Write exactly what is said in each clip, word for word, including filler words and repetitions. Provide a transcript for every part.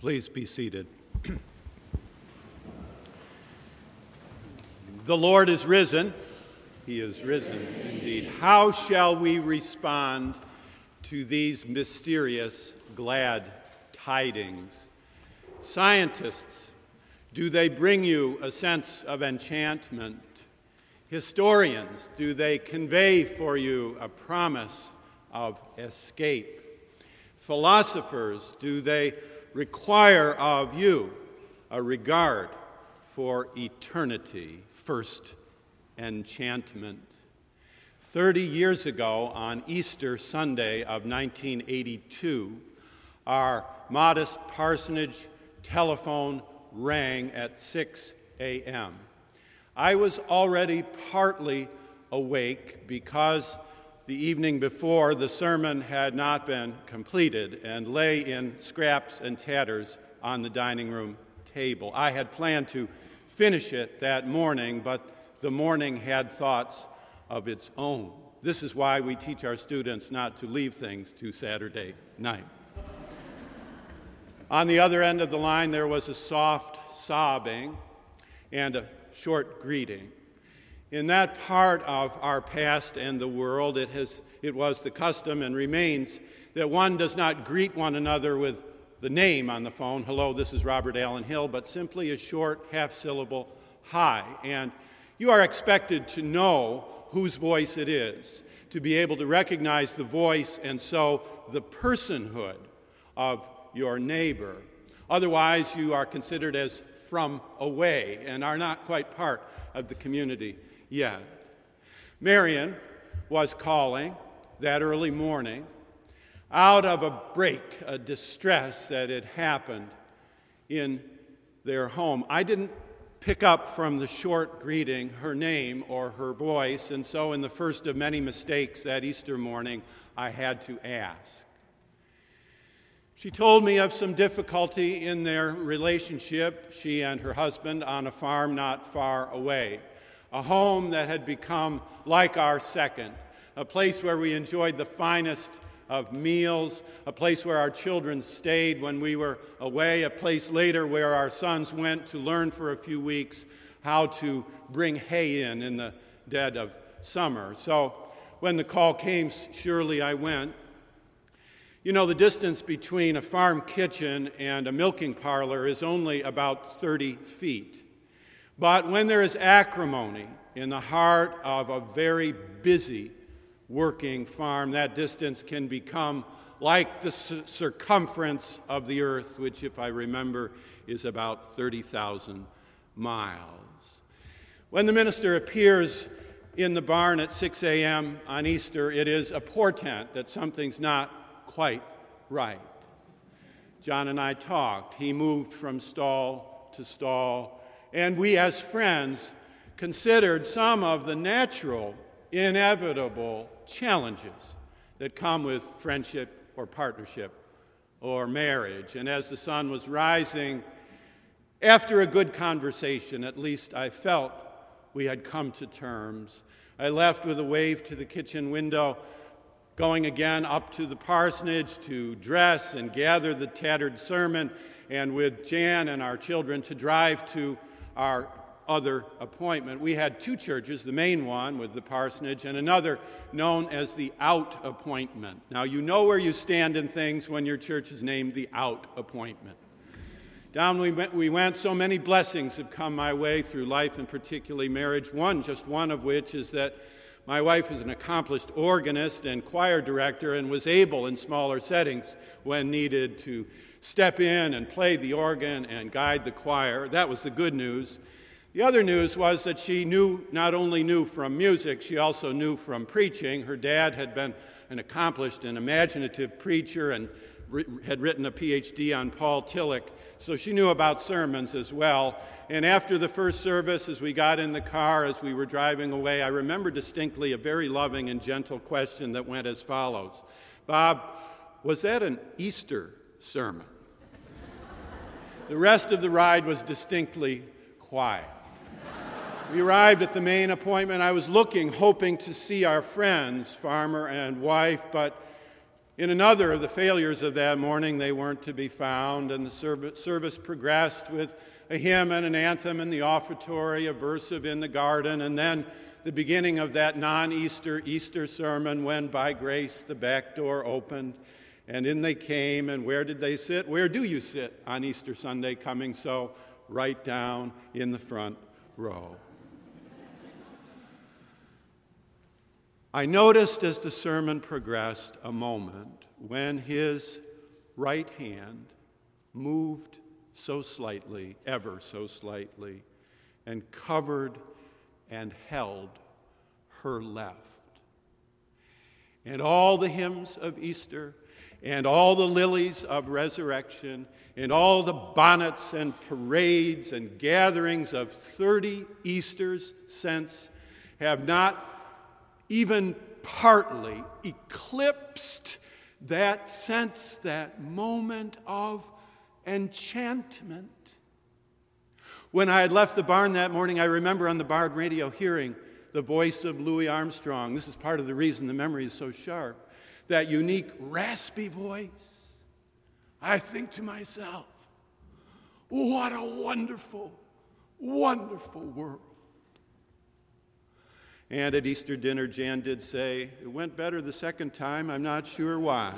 Please be seated. The Lord is risen. He is risen indeed. How shall we respond to these mysterious, glad tidings? Scientists, do they bring you a sense of enchantment? Historians, do they convey for you a promise of escape? Philosophers, do they require of you a regard for eternity? First enchantment. Thirty years ago, on Easter Sunday of nineteen eighty-two, our modest parsonage telephone rang at six a.m. I was already partly awake because the evening before the sermon had not been completed and lay in scraps and tatters on the dining room table. I had planned to finish it that morning, but the morning had thoughts of its own. This is why we teach our students not to leave things to Saturday night. On the other end of the line, there was a soft sobbing and a short greeting. In that part of our past and the world, it has it was the custom and remains that one does not greet one another with the name on the phone, hello, this is Robert Allen Hill, but simply a short half-syllable hi. And you are expected to know whose voice it is, to be able to recognize the voice and so the personhood of your neighbor. Otherwise, you are considered as from away and are not quite part of the community yet. Marion was calling that early morning out of a break, a distress that had happened in their home. I didn't pick up from the short greeting her name or her voice, and so in the first of many mistakes that Easter morning, I had to ask. She told me of some difficulty in their relationship, she and her husband, on a farm not far away, a home that had become like our second, a place where we enjoyed the finest of meals, a place where our children stayed when we were away, a place later where our sons went to learn for a few weeks how to bring hay in in the dead of summer. So when the call came, surely I went. You know, the distance between a farm kitchen and a milking parlor is only about thirty feet. But when there is acrimony in the heart of a very busy working farm, that distance can become like the c- circumference of the earth, which, if I remember, is about thirty thousand miles. When the minister appears in the barn at six a.m. on Easter, it is a portent that something's not quite right. John and I talked. He moved from stall to stall, and we as friends considered some of the natural, inevitable challenges that come with friendship or partnership or marriage. And as the sun was rising, after a good conversation, at least I felt we had come to terms. I left with a wave to the kitchen window, going again up to the parsonage to dress and gather the tattered sermon, and with Jan and our children to drive to our other appointment. We had two churches, the main one with the parsonage and another known as the Out Appointment. Now, you know where you stand in things when your church is named the Out Appointment. Down we went, we went, so many blessings have come my way through life and particularly marriage, one, just one of which is that my wife is an accomplished organist and choir director and was able in smaller settings when needed to step in and play the organ and guide the choir. That was the good news. The other news was that she knew, not only knew from music, she also knew from preaching. Her dad had been an accomplished and imaginative preacher and re- had written a P H D on Paul Tillich, so she knew about sermons as well. And after the first service, as we got in the car, as we were driving away, I remember distinctly a very loving and gentle question that went as follows. Bob, was that an Easter sermon? The rest of the ride was distinctly quiet. We arrived at the main appointment. I was looking, hoping to see our friends, farmer and wife, but In another of the failures of that morning, they weren't to be found, and the service progressed with a hymn and an anthem in the offertory, a verse of In the Garden, and then the beginning of that non-Easter Easter sermon when, by grace, the back door opened, and in they came, and where did they sit? Where do you sit on Easter Sunday coming so? Right down in the front row. I noticed as the sermon progressed a moment when his right hand moved so slightly, ever so slightly, and covered and held her left. And all the hymns of Easter, and all the lilies of resurrection, and all the bonnets and parades and gatherings of thirty Easters since have not even partly eclipsed that sense, that moment of enchantment. When I had left the barn that morning, I remember on the barn radio hearing the voice of Louis Armstrong. This is part of the reason the memory is so sharp. That unique, raspy voice. I think to myself, what a wonderful, wonderful world. And at Easter dinner, Jan did say, it went better the second time, I'm not sure why.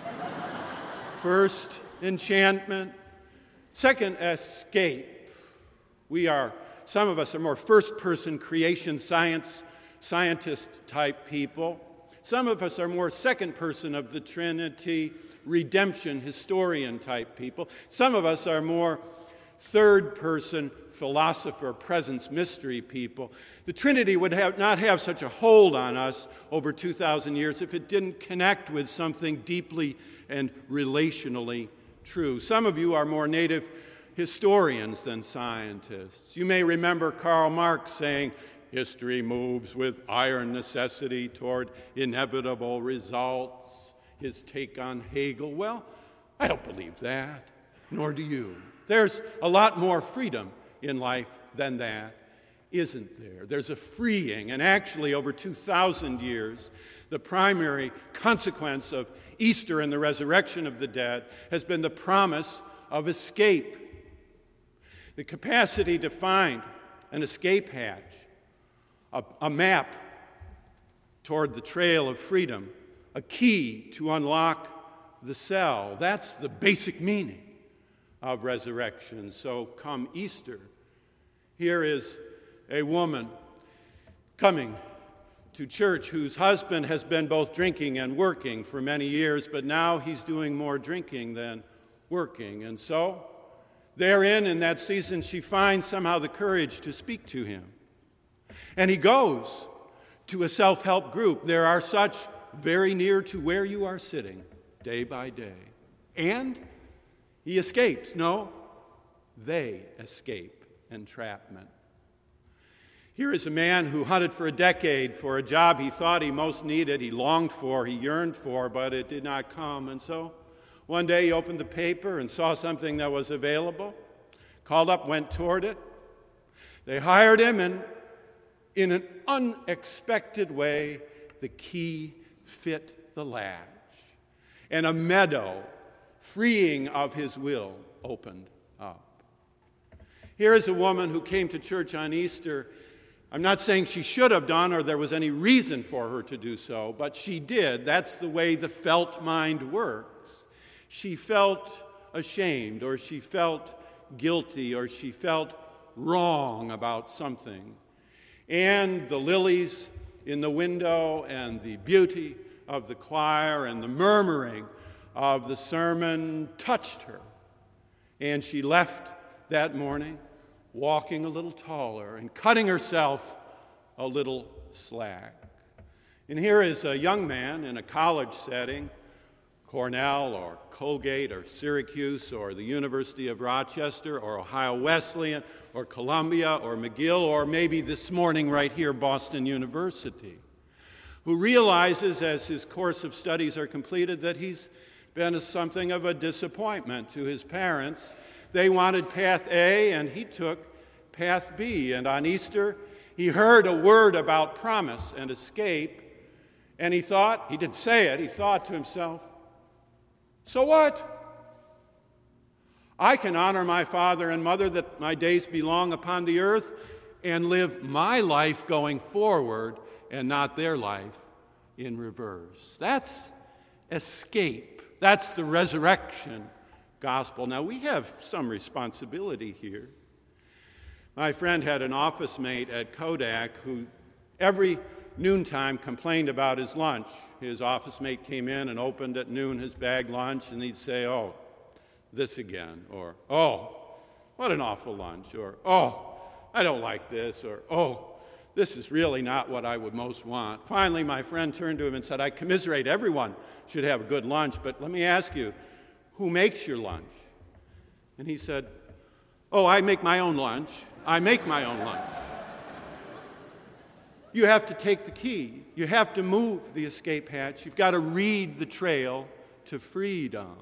First, enchantment. Second, escape. We are, some of us are more first-person creation science, scientist-type people. Some of us are more second-person of the Trinity, redemption, historian-type people. Some of us are more third-person philosopher, presence, mystery people. The Trinity would have not have such a hold on us over two thousand years if it didn't connect with something deeply and relationally true. Some of you are more native historians than scientists. You may remember Karl Marx saying, history moves with iron necessity toward inevitable results. His take on Hegel, well, I don't believe that, nor do you. There's a lot more freedom in life than that, isn't there? There's a freeing, and actually over two thousand years, the primary consequence of Easter and the resurrection of the dead has been the promise of escape. The capacity to find an escape hatch, a, a map toward the trail of freedom, a key to unlock the cell. That's the basic meaning of resurrection. So come Easter, here is a woman coming to church whose husband has been both drinking and working for many years, but now he's doing more drinking than working. And so, therein, in that season, she finds somehow the courage to speak to him. And he goes to a self-help group. There are such very near to where you are sitting, day by day. And he escapes. No, they escape entrapment. Here is a man who hunted for a decade for a job he thought he most needed, he longed for, he yearned for, but it did not come. And so one day he opened the paper and saw something that was available, called up, went toward it. They hired him, and in an unexpected way, the key fit the latch, and a meadow freeing of his will opened up. Here is a woman who came to church on Easter. I'm not saying she should have done or there was any reason for her to do so, but she did. That's the way the felt mind works. She felt ashamed, or she felt guilty, or she felt wrong about something. And the lilies in the window and the beauty of the choir and the murmuring of the sermon touched her. And she left that morning walking a little taller and cutting herself a little slack. And here is a young man in a college setting, Cornell or Colgate or Syracuse or the University of Rochester or Ohio Wesleyan or Columbia or McGill or maybe this morning right here, Boston University, who realizes as his course of studies are completed that he's been a, something of a disappointment to his parents. They wanted path A, and he took path B. And on Easter, he heard a word about promise and escape, and he thought, he didn't say it, he thought to himself, So what? I can honor my father and mother that my days be long upon the earth and live my life going forward and not their life in reverse. That's escape. That's the resurrection gospel. Now, we have some responsibility here. My friend had an office mate at Kodak who every noontime complained about his lunch. His office mate came in and opened at noon his bag lunch, and he'd say, "Oh, this again," or "Oh, what an awful lunch," or "Oh, I don't like this," or "Oh, this is really not what I would most want." Finally, my friend turned to him and said, "I commiserate. Everyone should have a good lunch, but let me ask you, who makes your lunch?" And he said, "Oh, I make my own lunch. I make my own lunch." You have to take the key. You have to move the escape hatch. You've got to read the trail to freedom.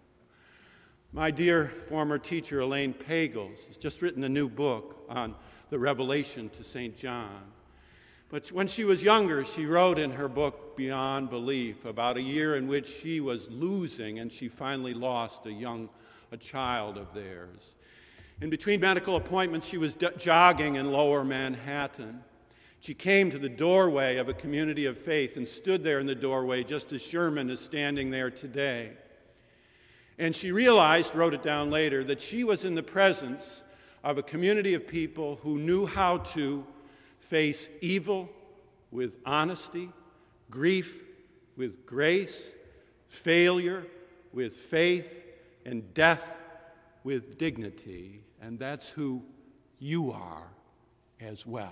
My dear former teacher, Elaine Pagels, has just written a new book on the Revelation to Saint John. But when she was younger, she wrote in her book, Beyond Belief, about a year in which she was losing, and she finally lost a young, a child of theirs. In between medical appointments, she was d- jogging in lower Manhattan. She came to the doorway of a community of faith and stood there in the doorway just as Sherman is standing there today. And she realized, wrote it down later, that she was in the presence of a community of people who knew how to face evil with honesty, grief with grace, failure with faith, and death with dignity. And that's who you are as well.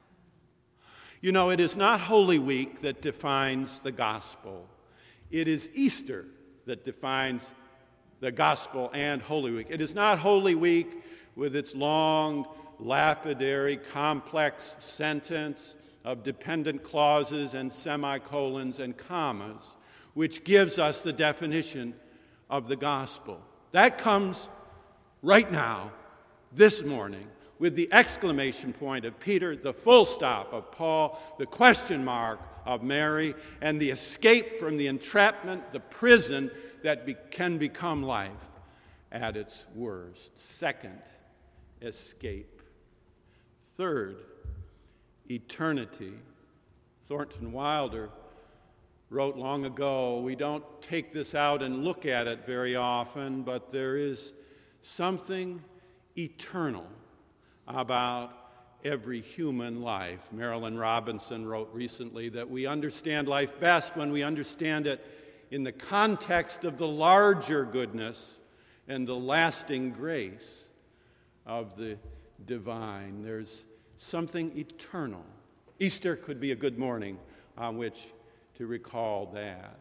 You know, it is not Holy Week that defines the gospel. It is Easter that defines the gospel and Holy Week. It is not Holy Week with its long, lapidary, complex sentence of dependent clauses and semicolons and commas, which gives us the definition of the gospel. That comes right now, this morning, with the exclamation point of Peter, the full stop of Paul, the question mark of Mary, and the escape from the entrapment, the prison that be- can become life at its worst. Second, escape. Third, eternity. Thornton Wilder wrote long ago, we don't take this out and look at it very often, but there is something eternal about every human life. Marilyn Robinson wrote recently that we understand life best when we understand it in the context of the larger goodness and the lasting grace of the divine. There's something eternal. Easter could be a good morning on which to recall that.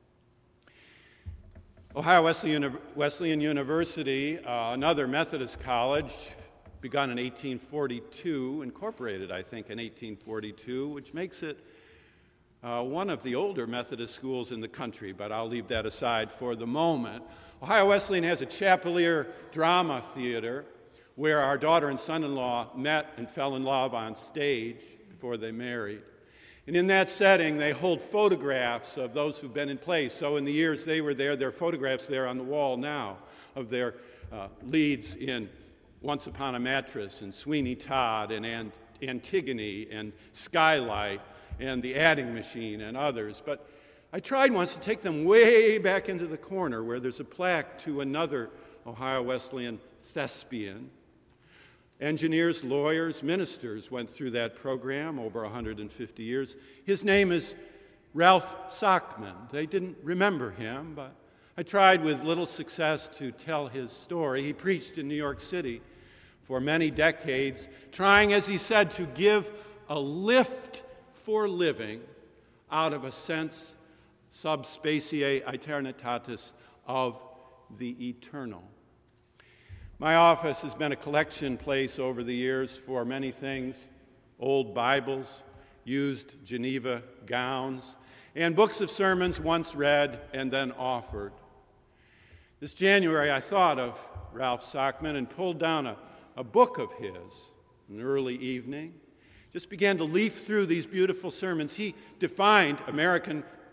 Ohio Wesleyan University, uh, another Methodist college, begun in eighteen forty-two, incorporated, I think, in eighteen forty-two, which makes it uh, one of the older Methodist schools in the country, but I'll leave that aside for the moment. Ohio Wesleyan has a Chapelier drama theater where our daughter and son-in-law met and fell in love on stage before they married. And in that setting, they hold photographs of those who've been in place. So in the years they were there, there are photographs there on the wall now of their uh, leads in Once Upon a Mattress, and Sweeney Todd, and Ant- Antigone, and Skylight, and The Adding Machine, and others. But I tried once to take them way back into the corner where there's a plaque to another Ohio Wesleyan thespian. Engineers, lawyers, ministers went through that program over one hundred fifty years. His name is Ralph Sockman. They didn't remember him, but I tried with little success to tell his story. He preached in New York City for many decades, trying, as he said, to give a lift for living out of a sense sub specie aeternitatis of the eternal. My office has been a collection place over the years for many things: old Bibles, used Geneva gowns, and books of sermons once read and then offered. This January, I thought of Ralph Sockman and pulled down a, a book of his, an early evening. Just began to leaf through these beautiful sermons. He defined American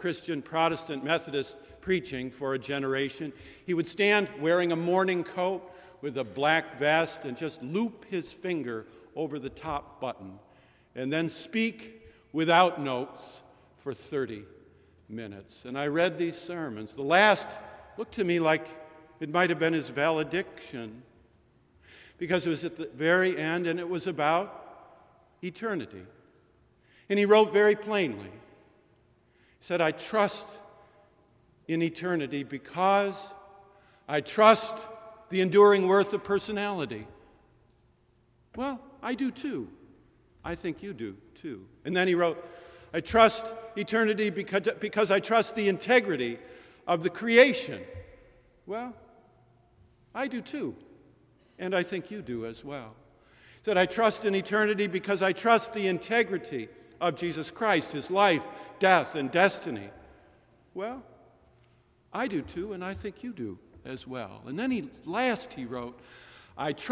Christian Protestant Methodist preaching for a generation. He would stand wearing a morning coat with a black vest and just loop his finger over the top button and then speak without notes for thirty minutes. And I read these sermons. The last looked to me like it might have been his valediction, because it was at the very end and it was about eternity. And he wrote very plainly. He said, I trust in eternity because I trust the enduring worth of personality. Well, I do too. I think you do too. And then he wrote, I trust eternity because, because I trust the integrity of the creation. Well, I do too. And I think you do as well. He said, I trust in eternity because I trust the integrity of Jesus Christ, his life, death, and destiny. Well, I do too, and I think you do as well. And then he last he wrote, I trust